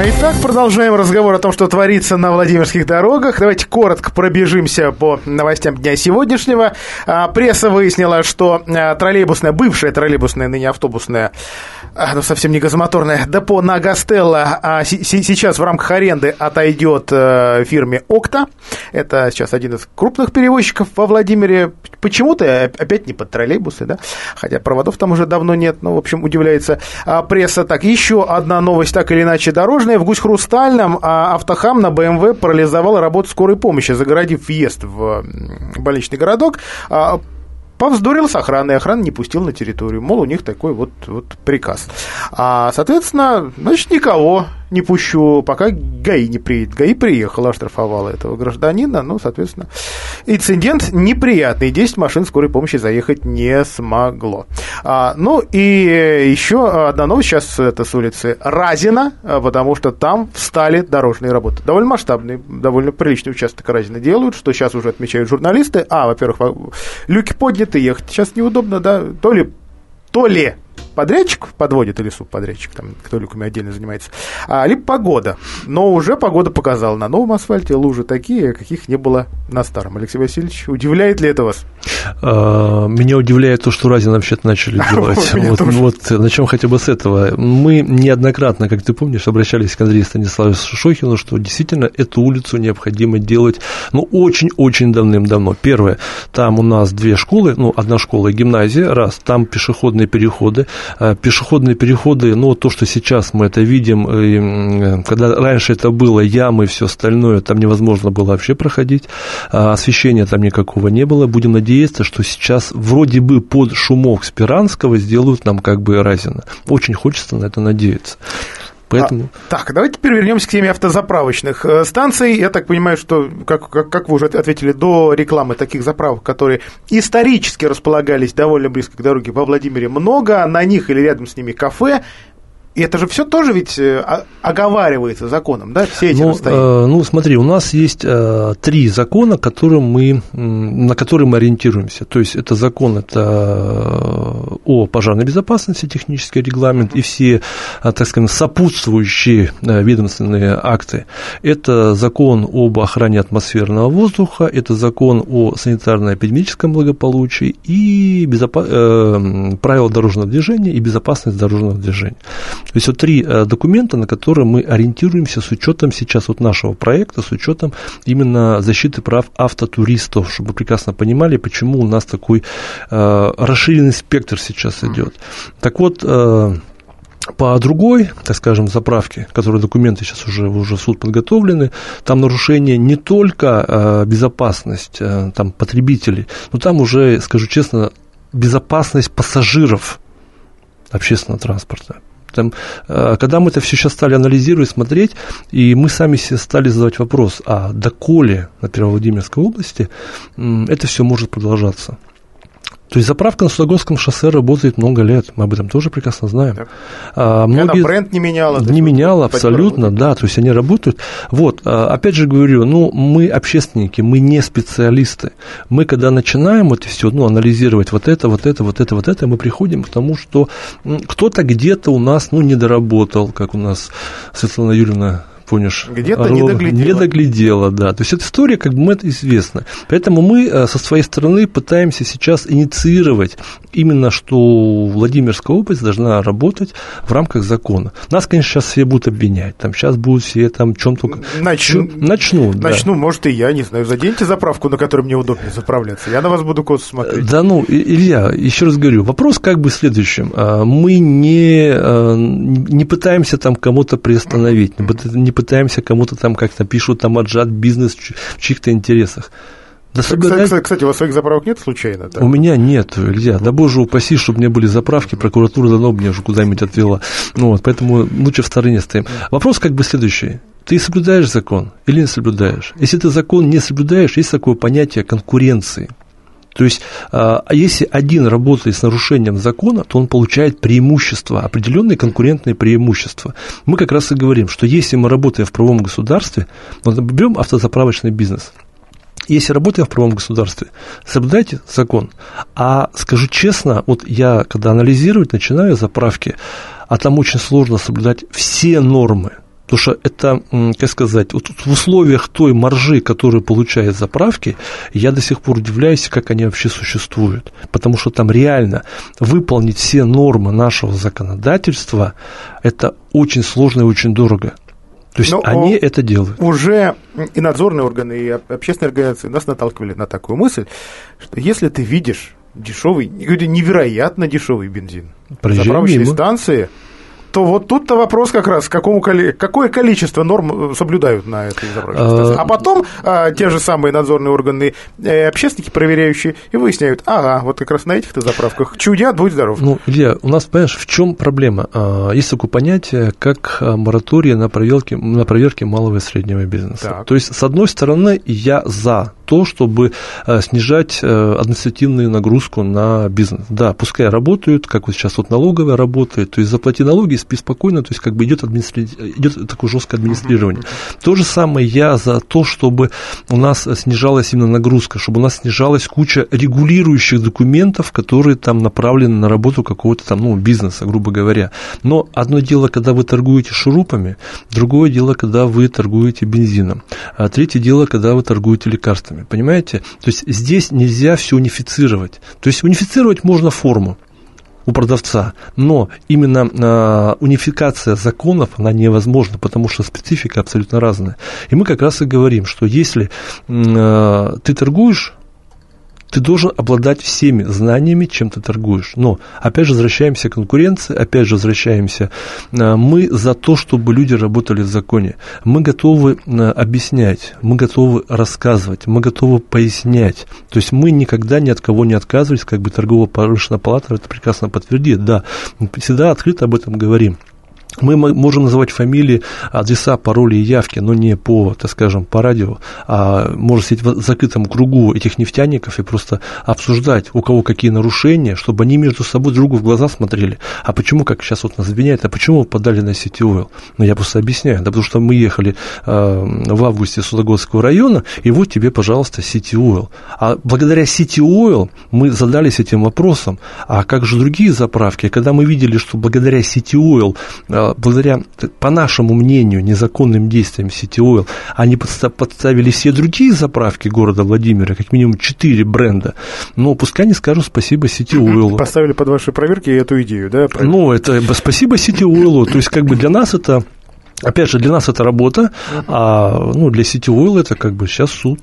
Итак, продолжаем разговор о том, что творится на Владимирских дорогах. Давайте коротко пробежимся по новостям дня сегодняшнего. Пресса выяснила, что бывшая троллейбусная, ныне автобусная, совсем не газомоторная, депо на Гастелло сейчас в рамках аренды отойдет фирме «Окта». Это сейчас один из крупных перевозчиков во Владимире. Почему-то опять не под троллейбусы, да? Хотя проводов там уже давно нет. В общем, удивляется пресса. Так, еще одна новость, так или иначе, дорожная. В Гусь-Хрустальном Автохам на БМВ парализовал работу скорой помощи, загородив въезд в больничный городок. Повздорил с охраной, охрана не пустила на территорию. Мол, у них такой вот приказ. Соответственно, значит, никого не пущу, пока ГАИ не приедет. ГАИ приехала, оштрафовала этого гражданина. Соответственно, инцидент неприятный. 10 машин скорой помощи заехать не смогло. И еще одна новость. Сейчас это с улицы Разина, потому что там встали дорожные работы. Довольно масштабные, довольно приличный участок Разина делают, что сейчас уже отмечают журналисты. Во-первых, люки подняты, ехать сейчас неудобно, да, то ли подрядчик подводит, или субподрядчик, там, кто люками отдельно занимается, либо погода. Но уже погода показала, на новом асфальте лужи такие, каких не было на старом. Алексей Васильевич, удивляет ли это вас? Меня удивляет то, что Разин вообще-то начали делать. Начнем хотя бы с этого. Мы неоднократно, как ты помнишь, обращались к Андрею Станиславовичу Шохину, что действительно эту улицу необходимо делать, очень-очень давным-давно. Первое, там у нас 2 школы, одна школа и гимназия, там пешеходные переходы. Пешеходные переходы, то, что сейчас мы это видим, когда раньше это было ямы и все остальное, там невозможно было вообще проходить, освещения там никакого не было. Будем надеяться, что сейчас вроде бы под шумок Спиранского сделают нам Разина. Очень хочется на это надеяться. Поэтому... Так, давайте теперь вернемся к теме автозаправочных станций. Я так понимаю, что, как вы уже ответили, до рекламы таких заправок, которые исторически располагались довольно близко к дороге во Владимире, много, на них или рядом с ними кафе. И это же все тоже ведь оговаривается законом, да, все эти расстояния? Смотри, у нас есть 3 закона, на которые мы ориентируемся. То есть, это закон о пожарной безопасности, технический регламент и все, так скажем, сопутствующие ведомственные акты. Это закон об охране атмосферного воздуха, это закон о санитарно-эпидемическом благополучии и правила дорожного движения и безопасность дорожного движения. То есть, 3 документа, на которые мы ориентируемся с учетом сейчас нашего проекта, с учетом именно защиты прав автотуристов, чтобы вы прекрасно понимали, почему у нас такой расширенный спектр сейчас идет. Так вот, по другой, так скажем, заправке, которые документы сейчас уже в суд подготовлены, там нарушение не только безопасность там, потребителей, но там уже, скажу честно, безопасность пассажиров общественного транспорта. Когда мы это все сейчас стали анализировать, смотреть, и мы сами себе стали задавать вопрос, доколе на Первовладимирской области это все может продолжаться. То есть заправка на Судогодском шоссе работает много лет, мы об этом тоже прекрасно знаем. Многие... бренд не меняла. Не меняла, абсолютно, да, то есть они работают. Опять же говорю, мы общественники, мы не специалисты. Мы, когда начинаем это все анализировать, вот это, мы приходим к тому, что кто-то где-то у нас, не доработал, как у нас Светлана Юрьевна, помнишь, где-то не доглядела, да. То есть, эта история, мы это известно. Поэтому мы со своей стороны пытаемся сейчас инициировать именно, что Владимирская область должна работать в рамках закона. Нас, конечно, сейчас все будут обвинять. Сейчас будут все чем только... Начну, может, и я, не знаю. Заденьте заправку, на которой мне удобнее заправляться. Я на вас буду косо смотреть. Да, Илья, еще раз говорю, вопрос в следующем. Мы не пытаемся кому-то приостановить, не пытаемся кому-то как-то пишут, отжать бизнес в чьих-то интересах. Да, кстати, у вас своих заправок нет случайно? Да? У меня нет, Илья. Да боже упаси, чтобы у меня были заправки, прокуратура давно меня уже куда-нибудь отвела. Поэтому лучше в стороне стоим. Вопрос следующий. Ты соблюдаешь закон или не соблюдаешь? Если ты закон не соблюдаешь, есть такое понятие конкуренции. То есть, если один работает с нарушением закона, то он получает преимущества, определенные конкурентные преимущества. Мы как раз и говорим, что если мы работаем в правовом государстве, берем автозаправочный бизнес. Если работаем в правовом государстве, соблюдайте закон. Скажу честно, я, когда анализировать начинаю заправки, там очень сложно соблюдать все нормы. Потому что это, как сказать, вот в условиях той маржи, которую получают заправки, я до сих пор удивляюсь, как они вообще существуют. Потому что там реально выполнить все нормы нашего законодательства – это очень сложно и очень дорого. То есть они это делают. Уже и надзорные органы, и общественные организации нас наталкивали на такую мысль, что если ты видишь дешевый, невероятно дешевый бензин в заправочной станции, то вот тут-то вопрос как раз, какое количество норм соблюдают на этой заправочной станции. А потом те же самые надзорные органы, общественники проверяющие, и выясняют, вот как раз на этих-то заправках чудят, будь здоров. Ну, Илья, у нас, понимаешь, в чем проблема? Есть такое понятие, как мораторий на проверки малого и среднего бизнеса. Так. То есть, с одной стороны, я за то, чтобы снижать административную нагрузку на бизнес. Да, пускай работают, как вот сейчас вот налоговая работает, то есть заплати налоги, спи спокойно, то есть как бы идет такое жесткое администрирование. То же самое я за то, чтобы у нас снижалась именно нагрузка, чтобы у нас снижалась куча регулирующих документов, которые там направлены на работу какого-то там, бизнеса, грубо говоря. Но одно дело, когда вы торгуете шурупами, другое дело, когда вы торгуете бензином, а третье дело, когда вы торгуете лекарствами. Понимаете? То есть здесь нельзя все унифицировать. То есть унифицировать можно форму у продавца, но именно унификация законов, она невозможна, потому что специфика абсолютно разная. И мы как раз и говорим, что если ты торгуешь, ты должен обладать всеми знаниями, чем ты торгуешь. Но, опять же, возвращаемся к конкуренции, опять же, возвращаемся. Мы за то, чтобы люди работали в законе. Мы готовы объяснять, мы готовы рассказывать, мы готовы пояснять. То есть мы никогда ни от кого не отказывались, как бы торгово-промышленная палата это прекрасно подтвердит. Да, мы всегда открыто об этом говорим. Мы можем называть фамилии, адреса, пароли и явки, но не по, так скажем, по радио, а можно сидеть в закрытом кругу этих нефтяников и просто обсуждать, у кого какие нарушения, чтобы они между собой другу в глаза смотрели. А почему, как сейчас вот нас обвиняют, а почему вы подали на City Oil? Ну, я просто объясняю, да потому что мы ехали в августе Судогодского района, и вот тебе, пожалуйста, City Oil. А благодаря City Oil мы задались этим вопросом, а как же другие заправки? И когда мы видели, что благодаря City Oil, благодаря, по нашему мнению, незаконным действиям City Oil, они подставили все другие заправки города Владимира, как минимум 4 бренда, но пускай они скажут спасибо City Oil. Поставили под ваши проверки эту идею, да? Ну, это спасибо City Oil, то есть, как бы для нас это, опять же, для нас это работа, а для City Oil это как бы сейчас суд.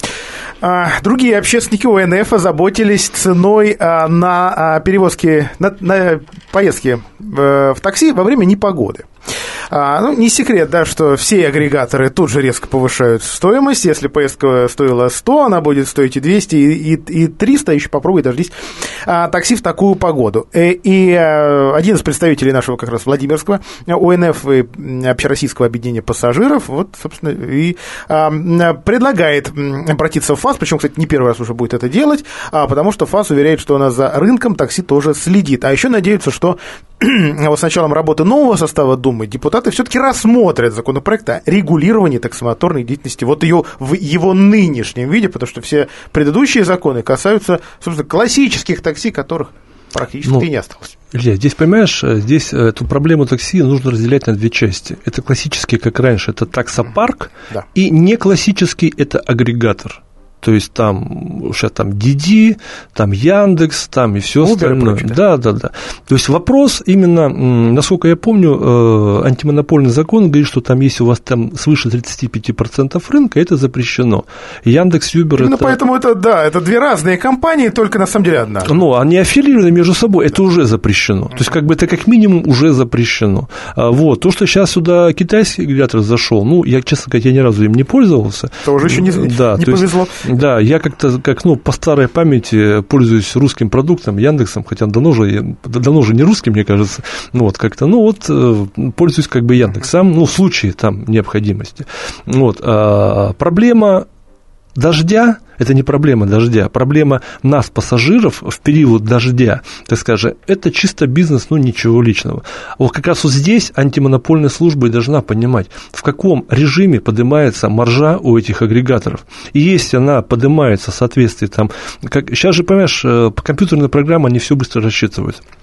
Другие общественники ОНФ озаботились ценой на перевозки, на поездки в такси во время непогоды. Не секрет, да, что все агрегаторы тут же резко повышают стоимость. Если поездка стоила 100, она будет стоить и 200, и 300, еще попробуй дождись такси в такую погоду. И один из представителей нашего как раз Владимирского ОНФ и Общероссийского объединения пассажиров, вот, собственно, и предлагает обратиться в ФАС, причем, кстати, не первый раз уже будет это делать, потому что ФАС уверяет, что она за рынком такси тоже следит. А еще надеются, что вот с началом работы нового состава Думы депутаты все-таки рассмотрят законопроект о регулировании таксомоторной деятельности, вот ее в его нынешнем виде, потому что все предыдущие законы касаются, собственно, классических такси, которых практически не осталось. Илья, здесь, понимаешь, здесь эту проблему такси нужно разделять на две части. Это классический, как раньше, это таксопарк, да. И не классический, это агрегатор. То есть там сейчас там Didi, там Яндекс, там и все остальное. Да. То есть вопрос именно, насколько я помню, антимонопольный закон говорит, что там если у вас там свыше 35% рынка, это запрещено. Яндекс, Uber именно это... поэтому это две разные компании, только на самом деле одна. Ну, они аффилированы между собой, это уже запрещено. То есть, как бы это как минимум уже запрещено. Вот. То, что сейчас сюда китайский агрегатор зашел, я, честно говоря, ни разу им не пользовался. Тоже еще не повезло. Да, я как-то, по старой памяти пользуюсь русским продуктом, Яндексом, хотя давно же не русским, мне кажется, пользуюсь как бы Яндексом, в случае там необходимости. Проблема дождя, это не проблема дождя, проблема нас, пассажиров, в период дождя, так скажем, это чисто бизнес, ничего личного. Вот как раз вот здесь антимонопольная служба и должна понимать, в каком режиме поднимается маржа у этих агрегаторов. И если она поднимается в соответствии там, сейчас же, понимаешь, компьютерная программа, они все быстро рассчитывают.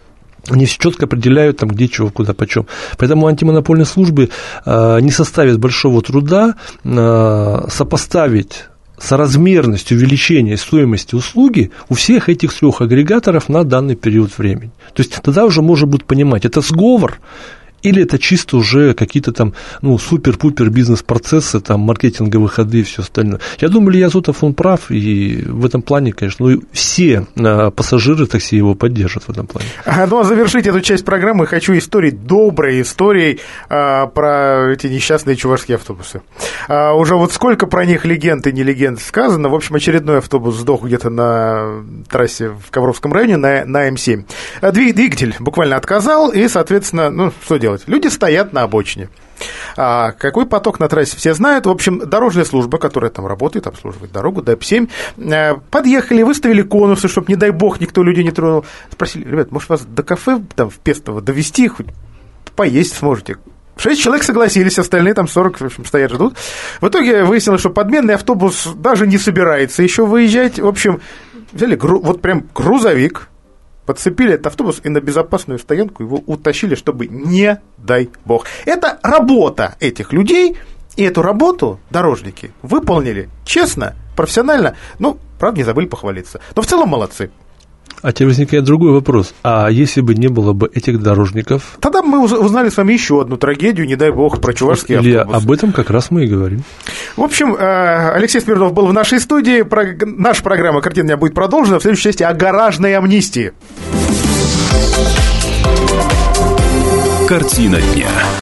Они все четко определяют, там, где, чего, куда, почем. Поэтому антимонопольные службы не составит большого труда сопоставить соразмерность увеличения стоимости услуги у всех этих 3 агрегаторов на данный период времени. То есть тогда уже можно будет понимать, это сговор или это чисто уже какие-то там, супер-пупер бизнес-процессы, там, маркетинговые ходы и все остальное. Я думаю, Илья Зотов, он прав, и в этом плане, конечно, все пассажиры такси его поддержат в этом плане. Ну, а завершить эту часть программы хочу доброй историей про эти несчастные чувашские автобусы. Уже вот сколько про них легенд и не легенд сказано. В общем, очередной автобус сдох где-то на трассе в Ковровском районе на М7. Двигатель буквально отказал, и, соответственно, что делать? Люди стоят на обочине. Какой поток на трассе, все знают. В общем, дорожная служба, которая там работает, обслуживает дорогу, ДЭП-7, подъехали, выставили конусы, чтобы, не дай бог, никто людей не тронул. Спросили: ребят, может, вас до кафе там, в Пестово довезти, хоть поесть сможете? 6 человек согласились, остальные там 40, в общем, стоят, ждут. В итоге выяснилось, что подменный автобус даже не собирается еще выезжать. В общем, взяли вот прям грузовик, подцепили этот автобус и на безопасную стоянку его утащили, чтобы не дай бог. Это работа этих людей, и эту работу дорожники выполнили честно, профессионально, правда, не забыли похвалиться. Но в целом молодцы. А теперь возникает другой вопрос. А если бы не было бы этих дорожников? Тогда мы узнали с вами еще одну трагедию, не дай бог, про чувашские автобусы. Об этом как раз мы и говорим. В общем, Алексей Смирнов был в нашей студии. Наша программа «Картина дня» будет продолжена в следующей части о гаражной амнистии. Картина дня.